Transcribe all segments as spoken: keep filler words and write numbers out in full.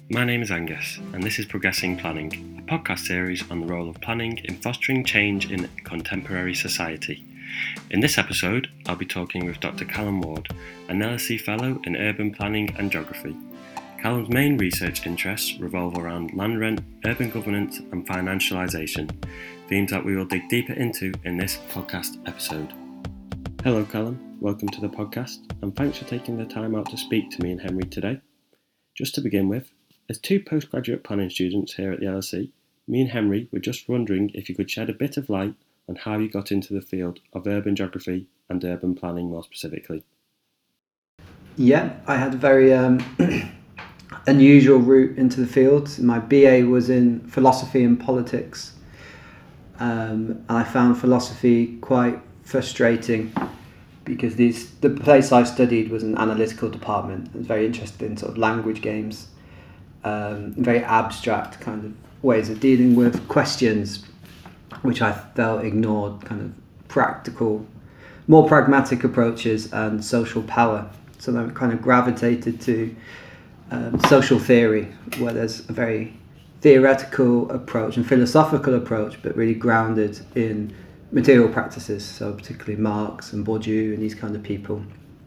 My name is Angus, and this is Progressing Planning, a podcast series on the role of planning in fostering change in contemporary society. In this episode, I'll be talking with Doctor Callum Ward, an L S E Fellow in Urban Planning and Geography. Callum's main research interests revolve around land rent, urban governance and financialisation, themes that we will dig deeper into in this podcast episode. Hello Callum, welcome to the podcast, and thanks for taking the time out to speak to me and Henry today. Just to begin with, as two postgraduate planning students here at the L S E, me and Henry were just wondering if you could shed a bit of light on how you got into the field of urban geography and urban planning more specifically. Yeah, I had a very um, unusual route into the field. My B A was in philosophy and politics, um, and I found philosophy quite frustrating because these, the place I studied was an analytical department. I was very interested in sort of language games, um, very abstract kind of ways of dealing with questions which I felt ignored kind of practical, more pragmatic approaches and social power. So then I kind of gravitated to um, social theory, where there's a very theoretical approach and philosophical approach, but really grounded in material practices, so particularly Marx and Bourdieu and these kind of people.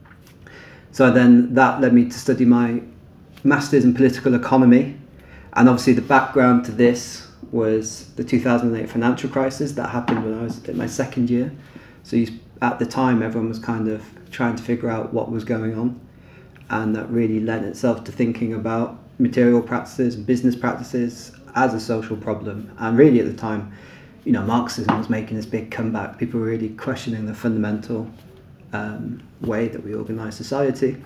So then that led me to study my Masters in Political Economy, and obviously the background to this was the two thousand eight financial crisis that happened when I was in my second year. So you, at the time everyone was kind of trying to figure out what was going on, and that really lent itself to thinking about material practices and business practices as a social problem. And really at the time, you know, Marxism was making this big comeback. People were really questioning the fundamental um, way that we organise society.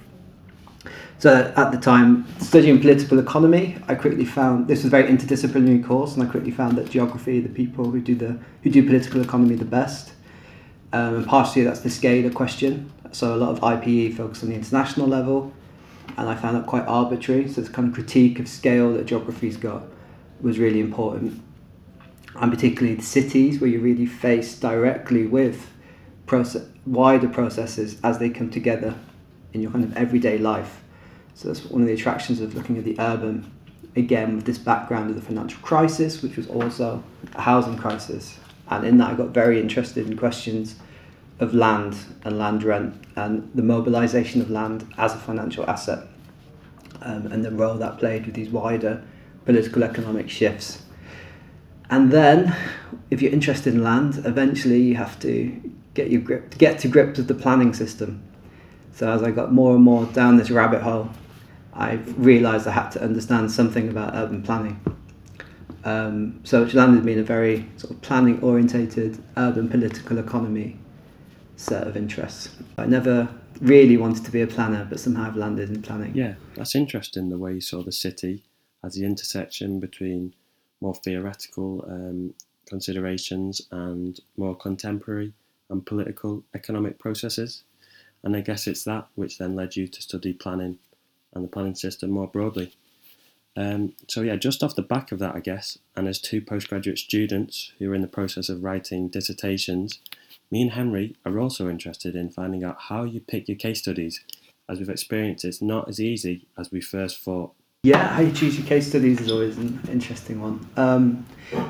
So at the time, studying political economy, I quickly found this was a very interdisciplinary course, and I quickly found that geography, the people who do the who do political economy the best, um, and partially that's the scale of question. So a lot of I P E focused on the international level, and I found that quite arbitrary. So this kind of critique of scale that geography's got was really important, and particularly the cities, where you really face directly with process, wider processes as they come together in your kind of everyday life. So that's one of the attractions of looking at the urban, again with this background of the financial crisis, which was also a housing crisis. And in that I got very interested in questions of land and land rent and the mobilisation of land as a financial asset, um, and the role that played with these wider political economic shifts. And then, if you're interested in land, eventually you have to get your grip, get to grips with the planning system. So as I got more and more down this rabbit hole, I realised I had to understand something about urban planning. Um, so which landed me in a very sort of planning orientated urban political economy set of interests. I never really wanted to be a planner, but somehow I've landed in planning. Yeah, that's interesting the way you saw the city as the intersection between more theoretical um, considerations and more contemporary and political economic processes. And I guess it's that which then led you to study planning and the planning system more broadly. Um, so yeah, just off the back of that, I guess, and as two postgraduate students who are in the process of writing dissertations, me and Henry are also interested in finding out how you pick your case studies, as we've experienced it's not as easy as we first thought. Yeah, how you choose your case studies is always an interesting one. Um,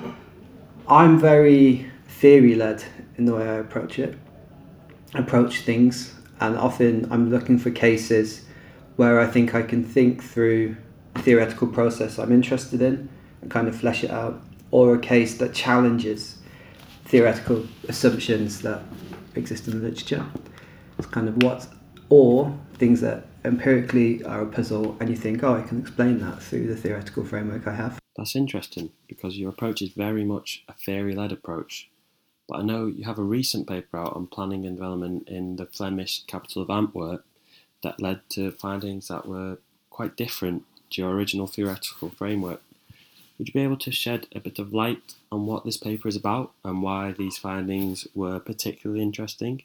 I'm very theory-led in the way I approach it, approach things, and often I'm looking for cases where I think I can think through a theoretical process I'm interested in and kind of flesh it out, or a case that challenges theoretical assumptions that exist in the literature. It's kind of what, or things that empirically are a puzzle and you think, oh, I can explain that through the theoretical framework I have. That's interesting because your approach is very much a theory-led approach. But I know you have a recent paper out on planning and development in the Flemish capital of Antwerp that led to findings that were quite different to your original theoretical framework. Would you be able to shed a bit of light on what this paper is about and why these findings were particularly interesting?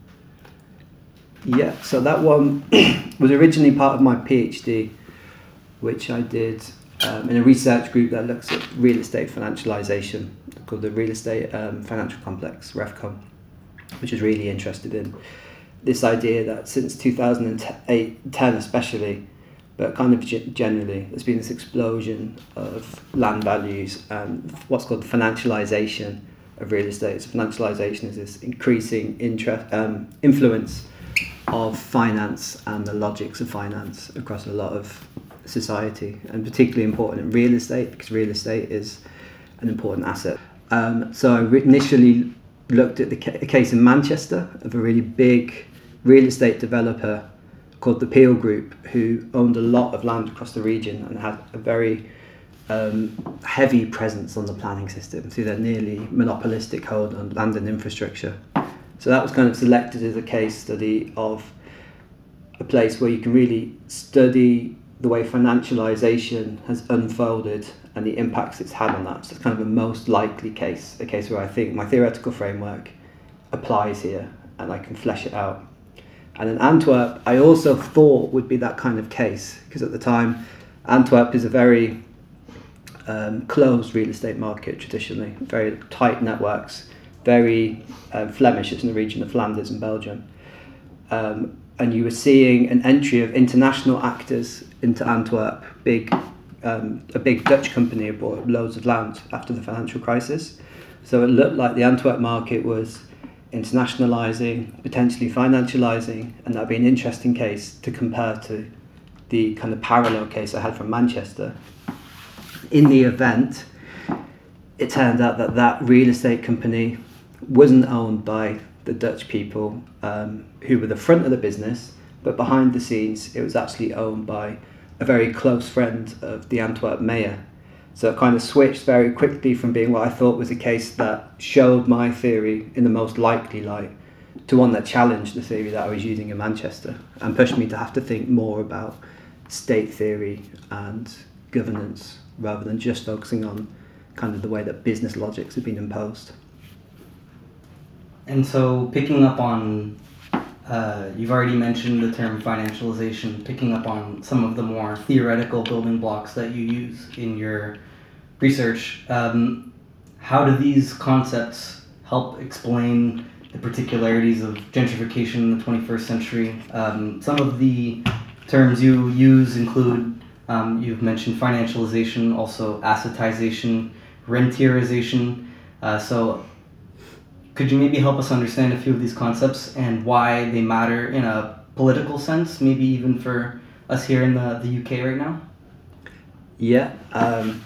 Yeah, so that one was originally part of my PhD, which I did um, in a research group that looks at real estate financialisation, called the Real Estate um, Financial Complex, REFCOM, which is really interested in this idea that since two thousand eight ten especially, but kind of g- generally, there's been this explosion of land values and what's called financialization of real estate. So financialization is this increasing interest, um, influence of finance and the logics of finance across a lot of society, and particularly important in real estate, because real estate is an important asset. Um, so I initially looked at the ca- a case in Manchester of a really big real estate developer called the Peel Group, who owned a lot of land across the region and had a very um, heavy presence on the planning system through their nearly monopolistic hold on land and infrastructure. So that was kind of selected as a case study of a place where you can really study the way financialization has unfolded and the impacts it's had on that. So it's kind of a most likely case, a case where I think my theoretical framework applies here and I can flesh it out. And in Antwerp, I also thought would be that kind of case, because at the time, Antwerp is a very um, closed real estate market traditionally, very tight networks, very uh, Flemish, it's in the region of Flanders and Belgium. Um, and you were seeing an entry of international actors into Antwerp. Big, um, a big Dutch company had bought loads of land after the financial crisis. So it looked like the Antwerp market was internationalising, potentially financialising, and that'd be an interesting case to compare to the kind of parallel case I had from Manchester. In the event, it turned out that that real estate company wasn't owned by the Dutch people um, who were the front of the business, but behind the scenes it was actually owned by a very close friend of the Antwerp mayor. So it kind of switched very quickly from being what I thought was a case that showed my theory in the most likely light to one that challenged the theory that I was using in Manchester and pushed me to have to think more about state theory and governance rather than just focusing on kind of the way that business logics have been imposed. And so picking up on, uh, you've already mentioned the term financialization, picking up on some of the more theoretical building blocks that you use in your research, um, how do these concepts help explain the particularities of gentrification in the twenty-first century? Um, some of the terms you use include, um, you've mentioned financialization, also assetization, rentierization. Uh, so could you maybe help us understand a few of these concepts and why they matter in a political sense, maybe even for us here in the, the U K right now? Yeah. Um,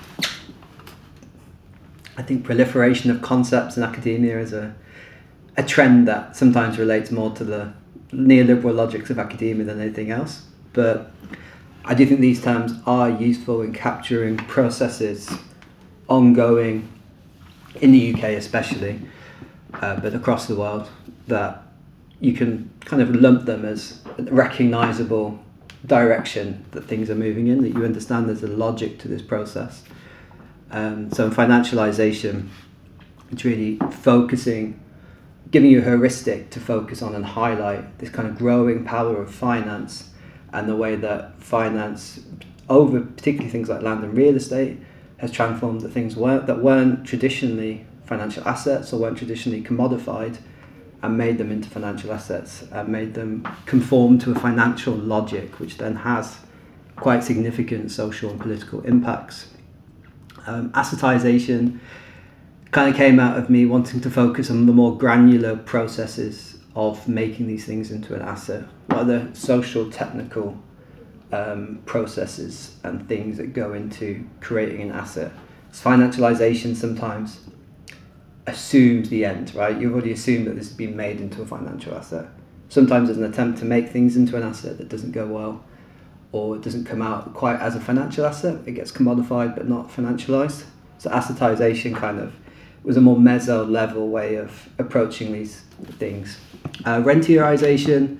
I think proliferation of concepts in academia is a, a trend that sometimes relates more to the neoliberal logics of academia than anything else. But I do think these terms are useful in capturing processes ongoing in the U K especially, uh, but across the world, that you can kind of lump them as a recognisable direction that things are moving in, that you understand there's a logic to this process. Um, so in financialisation, it's really focusing, giving you a heuristic to focus on and highlight this kind of growing power of finance and the way that finance, over particularly things like land and real estate, has transformed the things weren't, that weren't traditionally financial assets or weren't traditionally commodified, and made them into financial assets and made them conform to a financial logic, which then has quite significant social and political impacts. Um, assetization kind of came out of me wanting to focus on the more granular processes of making these things into an asset. What are the social, technical um, processes and things that go into creating an asset? So financialization sometimes assumes the end, right? You've already assumed that this has been made into a financial asset. Sometimes there's an attempt to make things into an asset that doesn't go well, or it doesn't come out quite as a financial asset. It gets commodified but not financialized. So assetization kind of was a more meso level way of approaching these things. Uh, rentierization,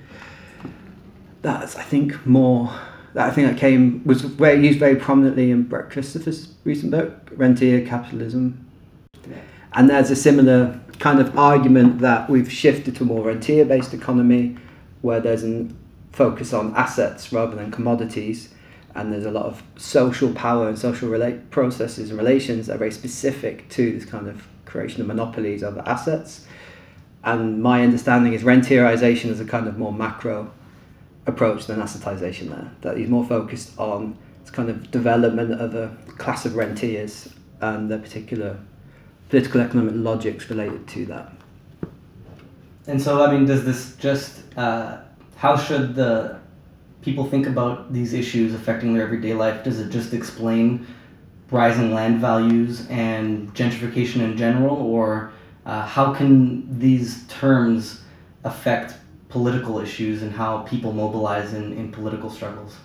that's I think more, that I think that came, was very, used very prominently in Brett Christopher's recent book, Rentier Capitalism. And there's a similar kind of argument that we've shifted to a more rentier-based economy, where there's a focus on assets rather than commodities, and there's a lot of social power and social relate processes and relations that are very specific to this kind of creation of monopolies over assets. And my understanding is rentierization is a kind of more macro approach than assetization there. That he's more focused on this kind of development of a class of rentiers and the particular political economic logics related to that. And so, I mean, does this just, uh, how should the people think about these issues affecting their everyday life? Does it just explain rising land values and gentrification in general, or uh, how can these terms affect political issues and how people mobilize in, in political struggles?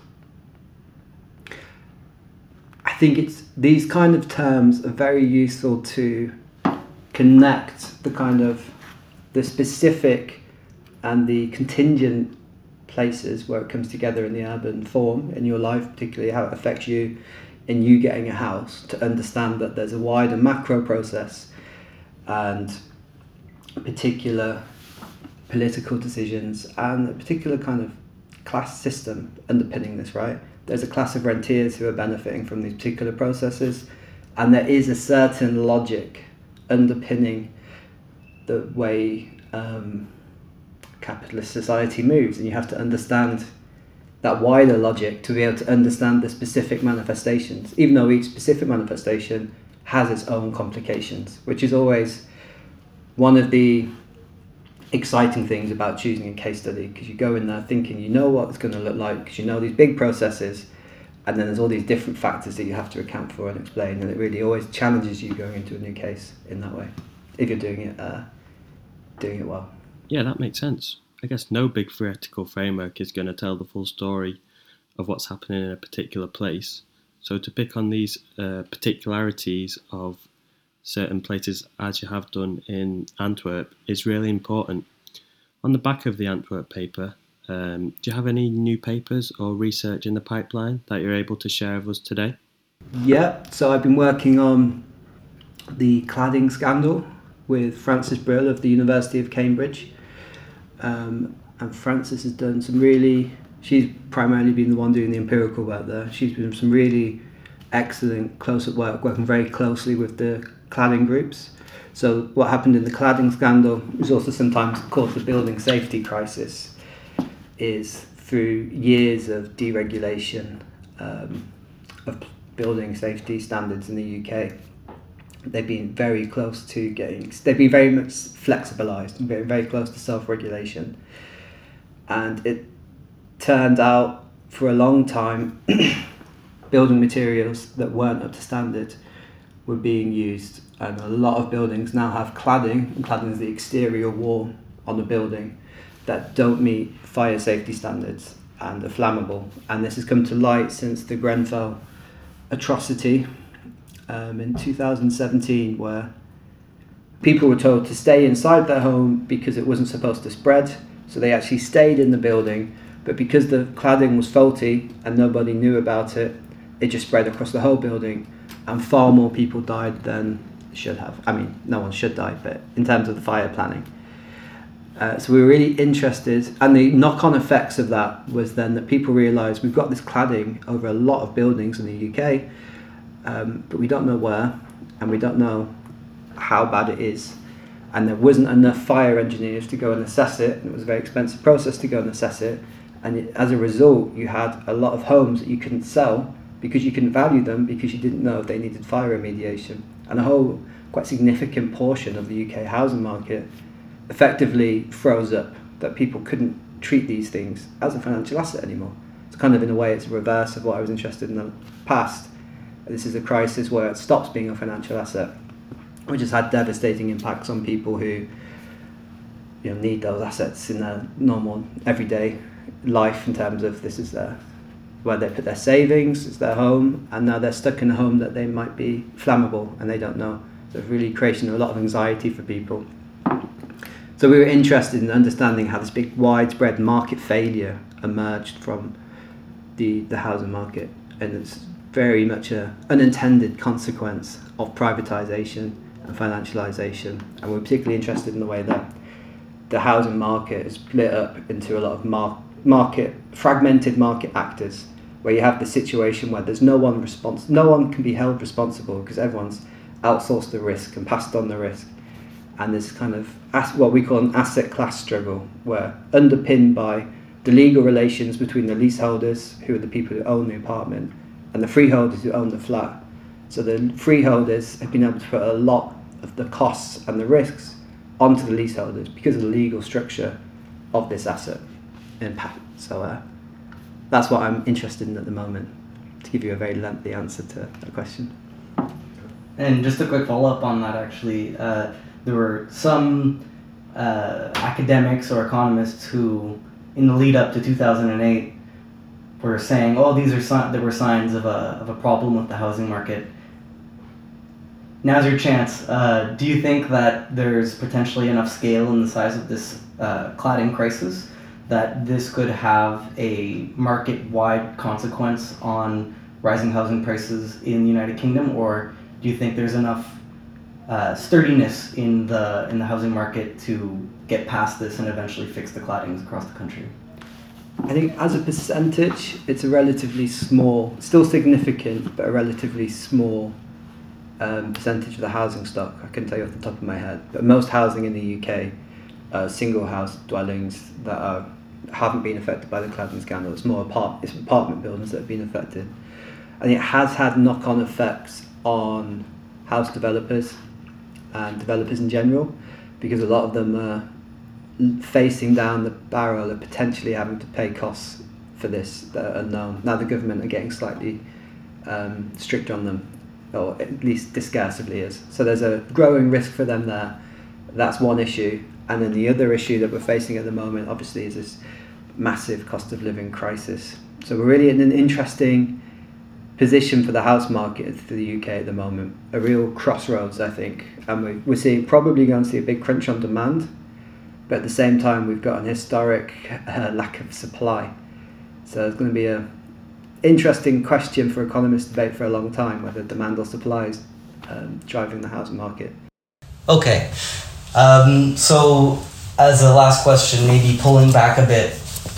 I think it's these kind of terms are very useful to connect the kind of the specific and the contingent places where it comes together in the urban form in your life, particularly how it affects you in you getting a house, to understand that there's a wider macro process and particular political decisions and a particular kind of class system underpinning this, right? There's a class of rentiers who are benefiting from these particular processes, and there is a certain logic underpinning the way um, capitalist society moves, and you have to understand that wider logic to be able to understand the specific manifestations, even though each specific manifestation has its own complications, which is always one of the exciting things about choosing a case study, because you go in there thinking you know what it's going to look like, because you know these big processes, and then there's all these different factors that you have to account for and explain, and it really always challenges you going into a new case in that way, if you're doing it uh, doing it well. Yeah, that makes sense. I guess no big theoretical framework is going to tell the full story of what's happening in a particular place. So to pick on these uh, particularities of certain places, as you have done in Antwerp, is really important. On the back of the Antwerp paper, um, do you have any new papers or research in the pipeline that you're able to share with us today? Yeah, so I've been working on the cladding scandal with Frances Brill of the University of Cambridge. Um, and Frances has done some really, she's primarily been the one doing the empirical work there. She's been some really excellent close-up work, working very closely with the cladding groups. So what happened in the cladding scandal is also sometimes called the building safety crisis, is through years of deregulation um, of building safety standards in the U K. They've been very close to getting, they've been very much flexibilised and very, very close to self-regulation. And it turned out for a long time, building materials that weren't up to standard were being used. And a lot of buildings now have cladding, and cladding is the exterior wall on the building, that don't meet fire safety standards and are flammable. And this has come to light since the Grenfell atrocity um, in two thousand seventeen, where people were told to stay inside their home because it wasn't supposed to spread. So they actually stayed in the building, but because the cladding was faulty and nobody knew about it, it just spread across the whole building, and far more people died than should have. I mean, no one should die, but in terms of the fire planning. Uh, so we were really interested, and the knock-on effects of that was then that people realised we've got this cladding over a lot of buildings in the U K, um, but we don't know where, and we don't know how bad it is, and there wasn't enough fire engineers to go and assess it, and it was a very expensive process to go and assess it, and it, as a result you had a lot of homes that you couldn't sell because you couldn't value them because you didn't know if they needed fire remediation, and a whole quite significant portion of the U K housing market effectively froze up, that people couldn't treat these things as a financial asset anymore. It's kind of, in a way, it's a reverse of what I was interested in the past. This is a crisis where it stops being a financial asset, which has had devastating impacts on people who, you know, need those assets in their normal everyday life, in terms of this is their, where they put their savings, it's their home, and now they're stuck in a home that they might be flammable and they don't know. So it's really creating a lot of anxiety for people. So we were interested in understanding how this big widespread market failure emerged from the, the housing market, and it's very much an unintended consequence of privatisation and financialisation. And we're particularly interested in the way that the housing market is split up into a lot of mar- market, fragmented market actors, where you have the situation where there's no one respons- no one can be held responsible because everyone's outsourced the risk and passed on the risk. And there's kind of what we call an asset class struggle, where underpinned by the legal relations between the leaseholders, who are the people who own the apartment, and the freeholders who own the flat. So the freeholders have been able to put a lot of the costs and the risks onto the leaseholders because of the legal structure of this asset impact. So uh, that's what I'm interested in at the moment, to give you a very lengthy answer to that question. And just a quick follow-up on that, actually. Uh, there were some uh, academics or economists who, in the lead up to two thousand eight, were saying, oh, these are si- there were signs of a, of a problem with the housing market. Now's your chance. Uh, do you think that there's potentially enough scale in the size of this uh, cladding crisis that this could have a market-wide consequence on rising housing prices in the United Kingdom, or do you think there's enough uh, sturdiness in the in the housing market to get past this and eventually fix the claddings across the country? I think as a percentage, it's a relatively small, still significant, but a relatively small um, percentage of the housing stock. I couldn't tell you off the top of my head, but most housing in the U K, uh, single house dwellings that are, haven't been affected by the cladding scandal. It's more apart, it's apartment buildings that have been affected. And it has had knock-on effects on house developers and developers in general, because a lot of them are facing down the barrel of potentially having to pay costs for this that are unknown. Now the government are getting slightly um, stricter on them, or at least discursively is. So there's a growing risk for them there. That's one issue. And then the other issue that we're facing at the moment, obviously, is this massive cost of living crisis. So we're really in an interesting position for the house market for the U K at the moment, a real crossroads, I think. And we, we're seeing, probably going to see a big crunch on demand, but at the same time we've got an historic uh, lack of supply. So it's going to be a interesting question for economists to debate for a long time, whether demand or supply is um, driving the housing market. Okay, um, so as a last question, maybe pulling back a bit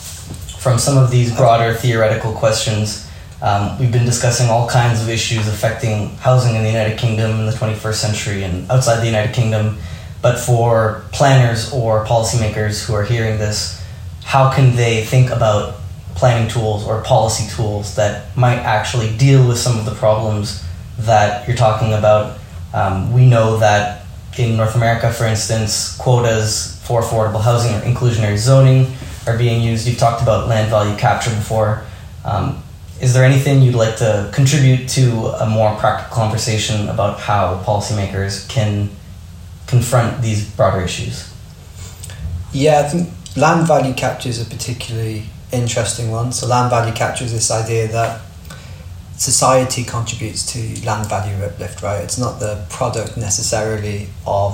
from some of these broader theoretical questions, Um, we've been discussing all kinds of issues affecting housing in the United Kingdom in the twenty-first century and outside the United Kingdom. But for planners or policymakers who are hearing this, how can they think about planning tools or policy tools that might actually deal with some of the problems that you're talking about? Um, we know that in North America, for instance, quotas for affordable housing or inclusionary zoning are being used. You've talked about land value capture before. Um, Is there anything you'd like to contribute to a more practical conversation about how policymakers can confront these broader issues? Yeah, I think land value capture is a particularly interesting one. So land value capture is this idea that society contributes to land value uplift, right? It's not the product necessarily of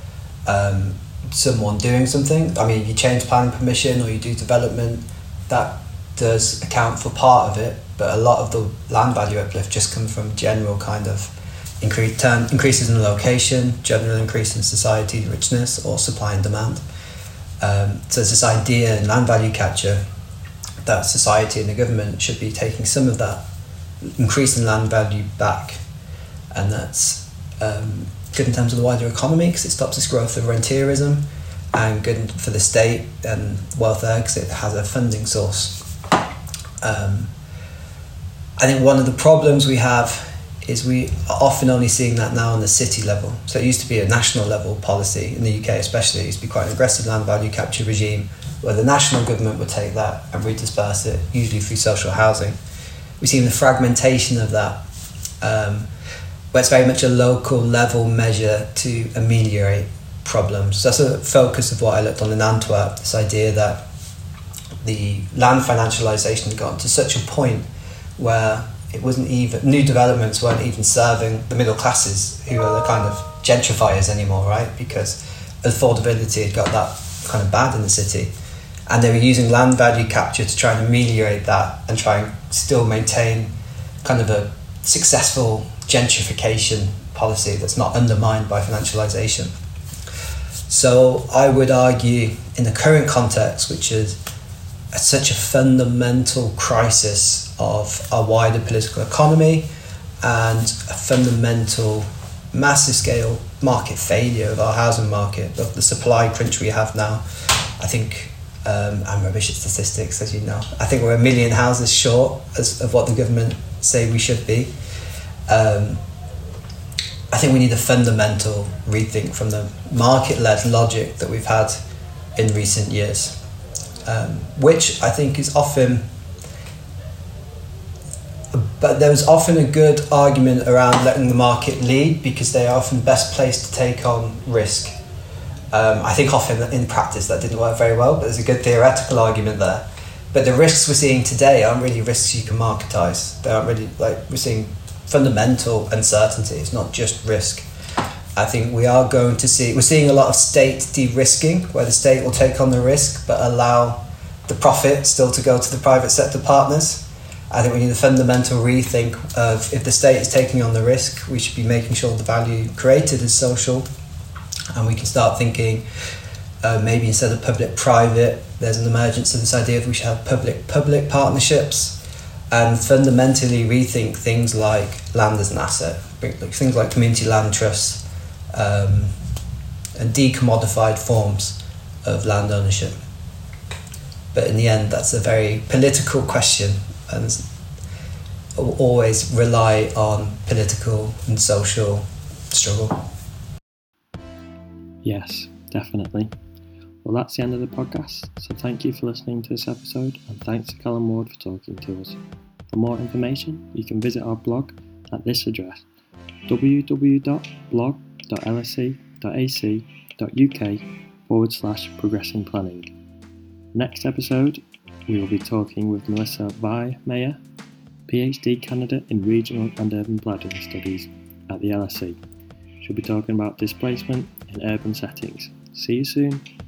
um, someone doing something. I mean, you change planning permission or you do development, that does account for part of it, but a lot of the land value uplift just comes from general kind of increase, turn, increases in location, general increase in society richness or supply and demand. Um, so there's this idea in land value capture that society and the government should be taking some of that increase in land value back, and that's um, good in terms of the wider economy because it stops this growth of rentierism, and good for the state and welfare because it has a funding source. Um, I think one of the problems we have is we are often only seeing that now on the city level. So it used to be a national level policy in the U K especially. It used to be quite an aggressive land value capture regime where the national government would take that and redisperse it, usually through social housing. We've seen the fragmentation of that, um, where it's very much a local level measure to ameliorate problems. So that's a focus of what I looked on in Antwerp, this idea that the land financialisation had gotten to such a point where it wasn't even, new developments weren't even serving the middle classes who are the kind of gentrifiers anymore, right? Because affordability had got that kind of bad in the city. And they were using land value capture to try and ameliorate that and try and still maintain kind of a successful gentrification policy that's not undermined by financialisation. So I would argue in the current context, which is such a fundamental crisis of our wider political economy and a fundamental massive scale market failure of our housing market, of the supply crunch we have now, I think um, and rubbish at statistics, as you know. I think we're a million houses short as, of what the government say we should be. Um, I think we need a fundamental rethink from the market-led logic that we've had in recent years, um, which I think is often, but there's often a good argument around letting the market lead because they are often best placed to take on risk. Um, I think often in practice that didn't work very well, but there's a good theoretical argument there. But the risks we're seeing today aren't really risks you can marketize. They aren't really, like, we're seeing fundamental uncertainty. It's not just risk. I think we are going to see, we're seeing a lot of state de-risking, where the state will take on the risk but allow the profit still to go to the private sector partners. I think we need a fundamental rethink of, if the state is taking on the risk, we should be making sure the value created is social, and we can start thinking uh, maybe instead of public-private, there's an emergence of this idea of we should have public-public partnerships, and fundamentally rethink things like land as an asset, things like community land trusts, um, and decommodified forms of land ownership. But in the end, that's a very political question, and always rely on political and social struggle. Yes, definitely. Well, that's the end of the podcast, so thank you for listening to this episode, and thanks to Callum Ward for talking to us. For more information, you can visit our blog at this address, w w w dot blog dot l s e dot a c dot u k forward slash progressing planning. Next episode, we will be talking with Melissa Weihmeyer, PhD candidate in Regional and Urban Planning Studies at the L S E. She'll be talking about displacement in urban settings. See you soon.